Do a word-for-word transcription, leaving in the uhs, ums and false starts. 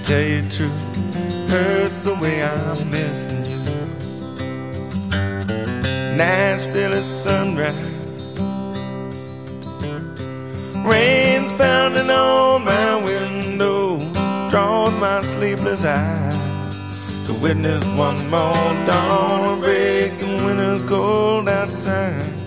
tell you the truth, hurts the way I'm missing you. Nashville at sunrise, rain's pounding on my window, draws my sleepless eyes to witness one more dawn of breaking winter's cold outside.